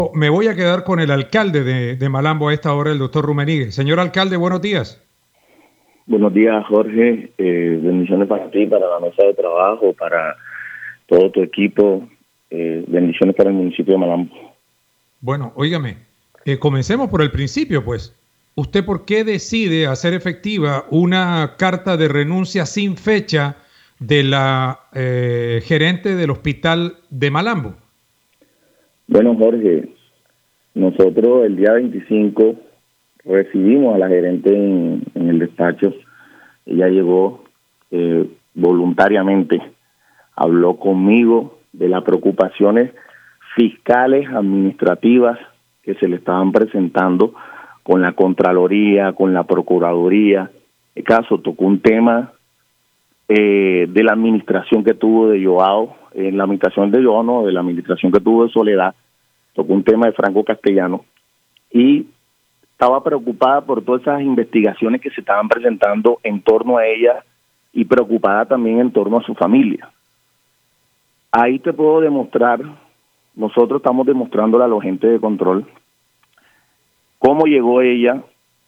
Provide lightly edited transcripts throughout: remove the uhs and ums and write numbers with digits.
Me voy a quedar con el alcalde de Malambo a esta hora, el doctor Rummenigge. Señor alcalde, buenos días. Buenos días, Jorge. Bendiciones para ti, para la mesa de trabajo, para todo tu equipo. Bendiciones para el municipio de Malambo. Bueno, óigame, comencemos por el principio, pues. ¿Usted por qué decide hacer efectiva una carta de renuncia sin fecha de la gerente del hospital de Malambo? Bueno, Jorge, nosotros el día 25 recibimos a la gerente en el despacho. Ella llegó voluntariamente, habló conmigo de las preocupaciones fiscales, administrativas que se le estaban presentando con la Contraloría, con la Procuraduría. El caso tocó un tema de la administración que tuvo de Joao, en la administración de Joao, no, de la administración que tuvo de Soledad, tocó un tema de Franco Castellano, y estaba preocupada por todas esas investigaciones que se estaban presentando en torno a ella y preocupada también en torno a su familia. Ahí te puedo demostrar, nosotros estamos demostrándole a los agentes de control cómo llegó ella,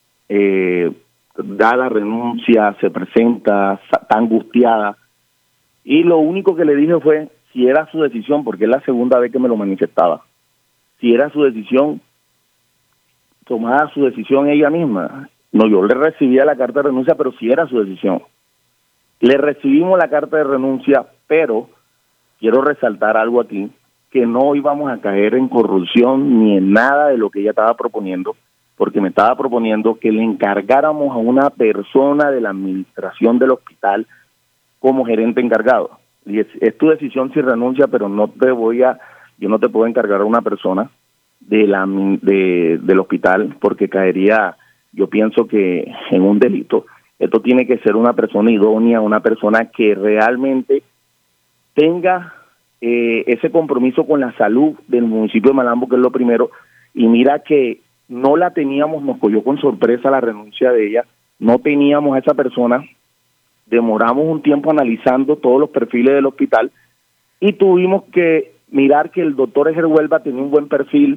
da la renuncia, se presenta, está angustiada, y lo único que le dije fue si era su decisión, porque es la segunda vez que me lo manifestaba, si era su decisión, tomara su decisión ella misma. No, yo le recibía la carta de renuncia, pero si era su decisión. Le recibimos la carta de renuncia, pero quiero resaltar algo aquí, que no íbamos a caer en corrupción ni en nada de lo que ella estaba proponiendo, porque me estaba proponiendo que le encargáramos a una persona de la administración del hospital como gerente encargado. Y es tu decisión si renuncia, pero yo no te puedo encargar a una persona del hospital, porque caería, yo pienso que en un delito. Esto tiene que ser una persona idónea, una persona que realmente tenga ese compromiso con la salud del municipio de Malambo, que es lo primero. Y mira que no la teníamos, nos cogió con sorpresa la renuncia de ella, no teníamos a esa persona, demoramos un tiempo analizando todos los perfiles del hospital y tuvimos que mirar que el doctor Eger Huelva tenía un buen perfil,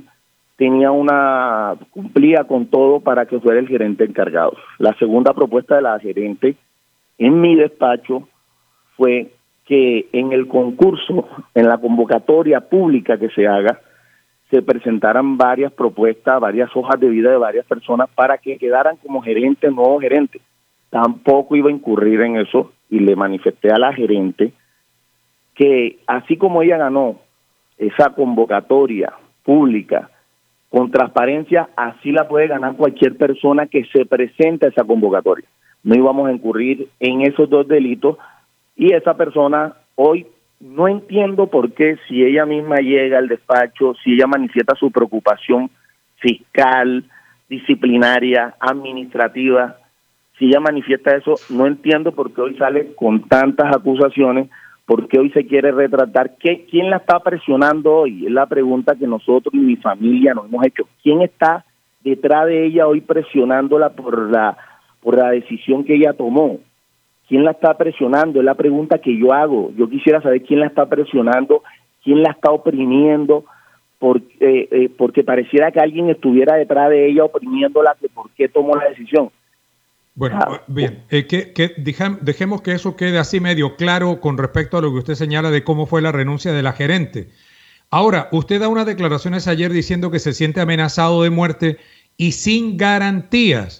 cumplía con todo para que fuera el gerente encargado. La segunda propuesta de la gerente en mi despacho fue que en el concurso, en la convocatoria pública que se haga, se presentaran varias propuestas, varias hojas de vida de varias personas para que quedaran como gerente, nuevo gerente. Tampoco iba a incurrir en eso y le manifesté a la gerente que así como ella ganó esa convocatoria pública con transparencia, así la puede ganar cualquier persona que se presente a esa convocatoria. No íbamos a incurrir en esos dos delitos y esa persona hoy no entiendo por qué, si ella misma llega al despacho, si ella manifiesta su preocupación fiscal, disciplinaria, administrativa, si ella manifiesta eso, no entiendo por qué hoy sale con tantas acusaciones, por qué hoy se quiere retratar. ¿Quién la está presionando hoy? Es la pregunta que nosotros y mi familia nos hemos hecho. ¿Quién está detrás de ella hoy presionándola por la decisión que ella tomó? ¿Quién la está presionando? Es la pregunta que yo hago. Yo quisiera saber quién la está presionando, quién la está oprimiendo, porque pareciera que alguien estuviera detrás de ella oprimiéndola, que por qué tomó la decisión. Bueno, bien, dejemos que eso quede así medio claro con respecto a lo que usted señala de cómo fue la renuncia de la gerente. Ahora, usted da unas declaraciones ayer diciendo que se siente amenazado de muerte y sin garantías.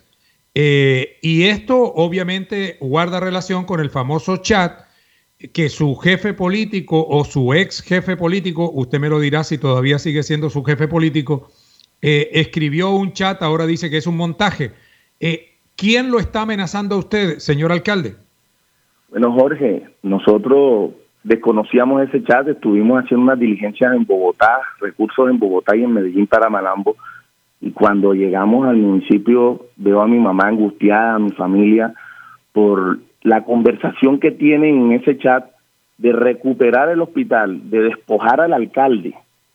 Y esto obviamente guarda relación con el famoso chat que su jefe político o su ex jefe político, usted me lo dirá si todavía sigue siendo su jefe político, escribió un chat, ahora dice que es un montaje. ¿Quién lo está amenazando a usted, señor alcalde? Bueno, Jorge, nosotros desconocíamos ese chat, estuvimos haciendo unas diligencias en Bogotá, recursos en Bogotá y en Medellín para Malambo, y cuando llegamos al municipio veo a mi mamá angustiada, a mi familia, por la conversación que tienen en ese chat de recuperar el hospital, de despojar al alcalde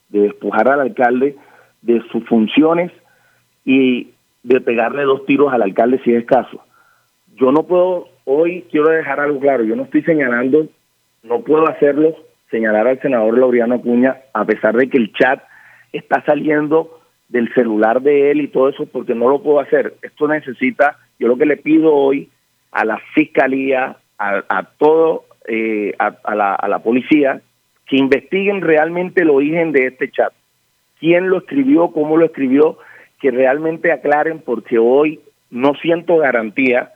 de sus funciones y de pegarle 2 tiros al alcalde si es caso. Yo no puedo, hoy quiero dejar algo claro, yo no estoy señalando, no puedo hacerlo, señalar al senador Laureano Acuña, a pesar de que el chat está saliendo del celular de él y todo eso, porque no lo puedo hacer. Esto necesita, yo lo que le pido hoy a la fiscalía, a todo, a la policía, que investiguen realmente el origen de este chat. ¿Quién lo escribió? ¿Cómo lo escribió? Que realmente aclaren, porque hoy no siento garantía,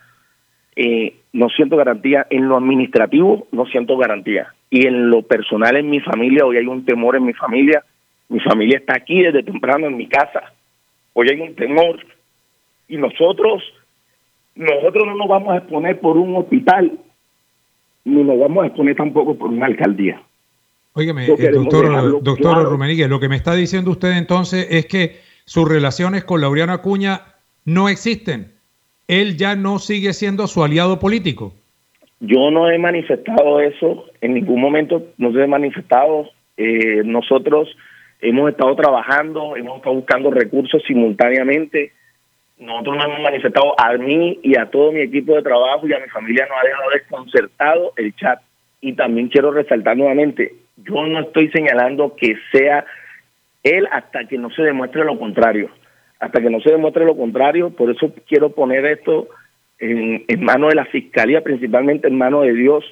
en lo administrativo no siento garantía, y en lo personal en mi familia, hoy hay un temor en mi familia está aquí desde temprano en mi casa, hoy hay un temor, y nosotros no nos vamos a exponer por un hospital, ni nos vamos a exponer tampoco por una alcaldía. Óigame, doctor claro. Rummenigge, lo que me está diciendo usted entonces es que sus relaciones con Laureano Acuña no existen. Él ya no sigue siendo su aliado político. Yo no he manifestado eso, en ningún momento no se he manifestado. Nosotros hemos estado trabajando, hemos estado buscando recursos simultáneamente. Nosotros nos hemos manifestado, a mí y a todo mi equipo de trabajo y a mi familia nos ha dejado desconcertado el chat. Y también quiero resaltar nuevamente, yo no estoy señalando que sea él hasta que no se demuestre lo contrario. Hasta que no se demuestre lo contrario, por eso quiero poner esto en manos de la Fiscalía, principalmente en manos de Dios.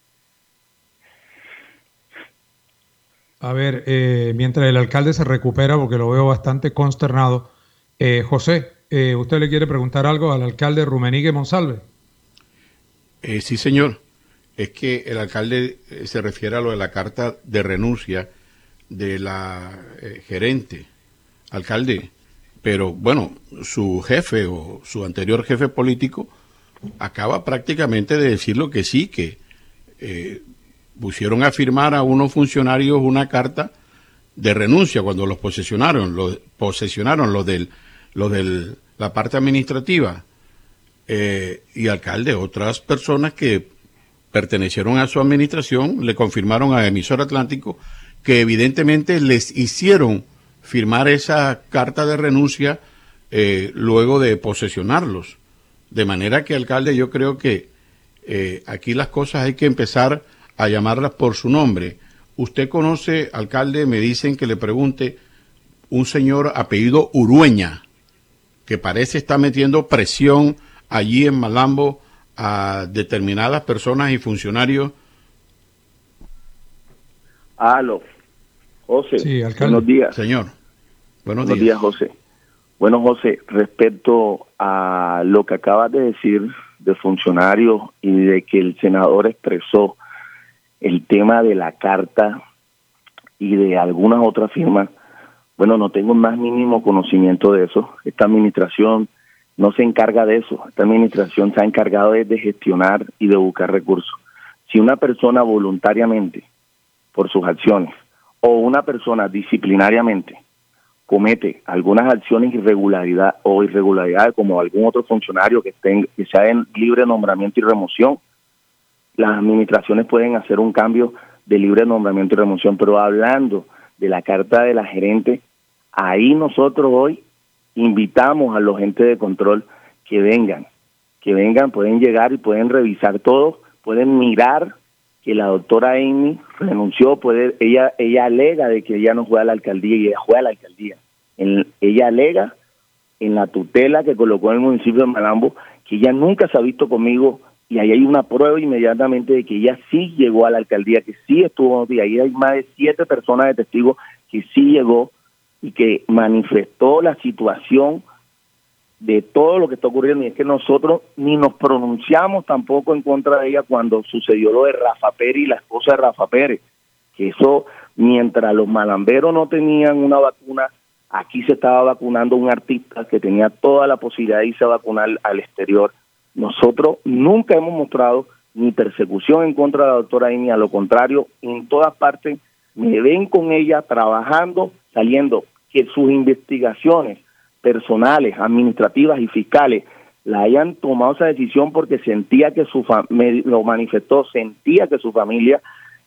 A ver, mientras el alcalde se recupera, porque lo veo bastante consternado, José, ¿usted le quiere preguntar algo al alcalde Rummenigge Monsalve? Sí, señor. Es que el alcalde se refiere a lo de la carta de renuncia de la gerente. Alcalde, pero bueno, su jefe o su anterior jefe político acaba prácticamente de decirlo que sí, que pusieron a firmar a unos funcionarios una carta de renuncia cuando los posesionaron los de la parte administrativa, y alcalde, otras personas que pertenecieron a su administración le confirmaron a Emisor Atlántico que evidentemente les hicieron firmar esa carta de renuncia luego de posesionarlos. De manera que, alcalde, yo creo que aquí las cosas hay que empezar a llamarlas por su nombre. Usted conoce, alcalde, me dicen que le pregunte, un señor apellido Urueña, que parece estar metiendo presión allí en Malambo a determinadas personas y funcionarios. Aló, José, sí, buenos días. Señor, buenos días, José. Bueno, José, respecto a lo que acabas de decir de funcionarios y de que el senador expresó el tema de la carta y de algunas otras firmas, bueno, no tengo más mínimo conocimiento de eso. Esta administración no se encarga de eso. Esta administración se ha encargado de gestionar y de buscar recursos. Si una persona voluntariamente, por sus acciones, o una persona disciplinariamente comete algunas acciones irregularidades como algún otro funcionario que sea en libre nombramiento y remoción, las administraciones pueden hacer un cambio de libre nombramiento y remoción. Pero hablando de la carta de la gerente, ahí nosotros hoy invitamos a los entes de control que vengan, pueden llegar y pueden revisar todo, pueden mirar que la doctora Amy renunció, ella alega de que ella no juega a la alcaldía y ella juega a la alcaldía. Ella alega en la tutela que colocó en el municipio de Malambo que ella nunca se ha visto conmigo, y ahí hay una prueba inmediatamente de que ella sí llegó a la alcaldía, que sí estuvo, y ahí hay más de 7 personas de testigos que sí llegó y que manifestó la situación de todo lo que está ocurriendo. Y es que nosotros ni nos pronunciamos tampoco en contra de ella cuando sucedió lo de Rafa Pérez y la esposa de Rafa Pérez, que eso, mientras los malamberos no tenían una vacuna, aquí se estaba vacunando un artista que tenía toda la posibilidad de irse a vacunar al exterior. Nosotros nunca hemos mostrado ni persecución en contra de la doctora Amy, a lo contrario, en todas partes me ven con ella trabajando, saliendo, que sus investigaciones personales, administrativas y fiscales la hayan tomado esa decisión porque sentía que lo manifestó, sentía que su familia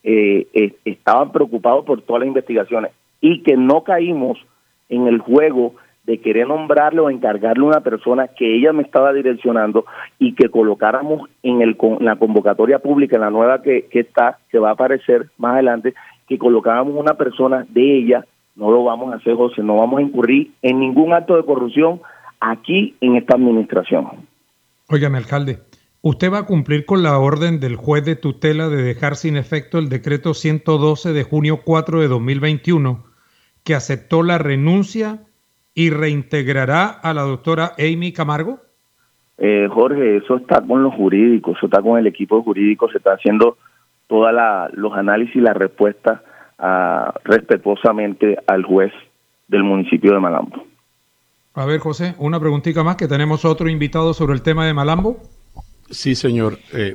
estaban preocupados por todas las investigaciones, y que no caímos en el juego de querer nombrarle o encargarle a una persona que ella me estaba direccionando, y que colocáramos en la convocatoria pública, en la nueva que va a aparecer más adelante, que colocáramos una persona de ella No lo vamos a hacer, José, no vamos a incurrir en ningún acto de corrupción aquí en esta administración. Óigame, alcalde, ¿usted va a cumplir con la orden del juez de tutela de dejar sin efecto el decreto 112 de junio 4 de 2021 que aceptó la renuncia y reintegrará a la doctora Amy Camargo? Jorge, eso está con los jurídicos, eso está con el equipo jurídico, se está haciendo todos los análisis y las respuestas respetuosamente al juez del municipio de Malambo. A ver, José, una preguntita más, que tenemos otro invitado sobre el tema de Malambo. Sí, señor.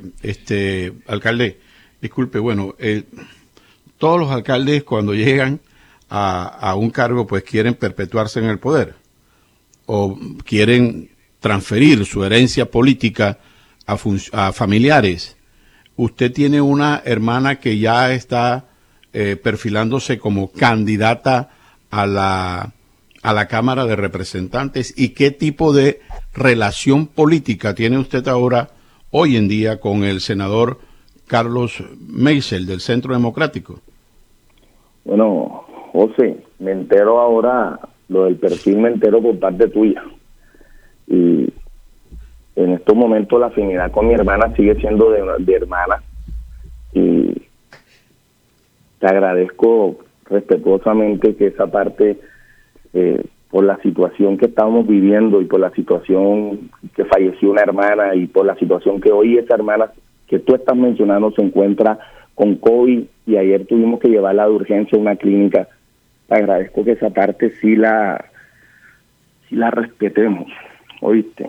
Alcalde, disculpe, bueno, todos los alcaldes cuando llegan a un cargo pues quieren perpetuarse en el poder o quieren transferir su herencia política a familiares. Usted tiene una hermana que ya está perfilándose como candidata a la Cámara de Representantes. ¿Y qué tipo de relación política tiene usted ahora, hoy en día, con el senador Carlos Meisel del Centro Democrático? Bueno, José, me entero ahora, lo del perfil me entero por parte tuya. Y en estos momentos la afinidad con mi hermana sigue siendo de hermana. Y te agradezco respetuosamente que esa parte, por la situación que estamos viviendo y por la situación que falleció una hermana y por la situación que hoy esa hermana que tú estás mencionando se encuentra con COVID y ayer tuvimos que llevarla de urgencia a una clínica, te agradezco que esa parte sí la respetemos, ¿oíste?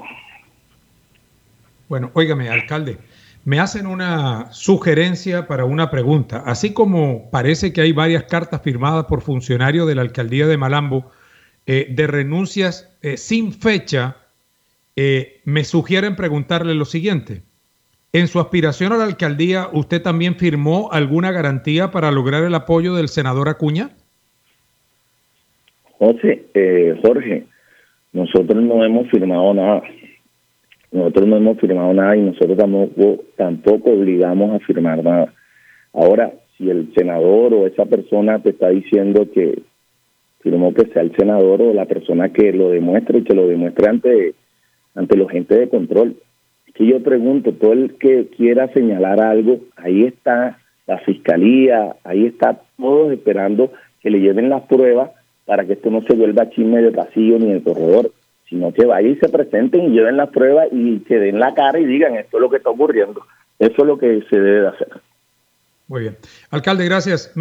Bueno, óigame, alcalde, me hacen una sugerencia para una pregunta. Así como parece que hay varias cartas firmadas por funcionarios de la alcaldía de Malambo de renuncias sin fecha, me sugieren preguntarle lo siguiente. En su aspiración a la alcaldía, ¿usted también firmó alguna garantía para lograr el apoyo del senador Acuña? Jorge, nosotros no hemos firmado nada. Nosotros no hemos firmado nada y nosotros tampoco obligamos a firmar nada. Ahora, si el senador o esa persona te está diciendo que firmó, que sea el senador o la persona que lo demuestre y que lo demuestre ante los agentes de control. Que yo pregunto, todo el que quiera señalar algo, ahí está la fiscalía, ahí está todos esperando que le lleven las pruebas para que esto no se vuelva chisme de pasillo ni de corredor, sino que vayan y se presenten y lleven las pruebas y que den la cara y digan esto es lo que está ocurriendo. Eso es lo que se debe de hacer. Muy bien. Alcalde, gracias.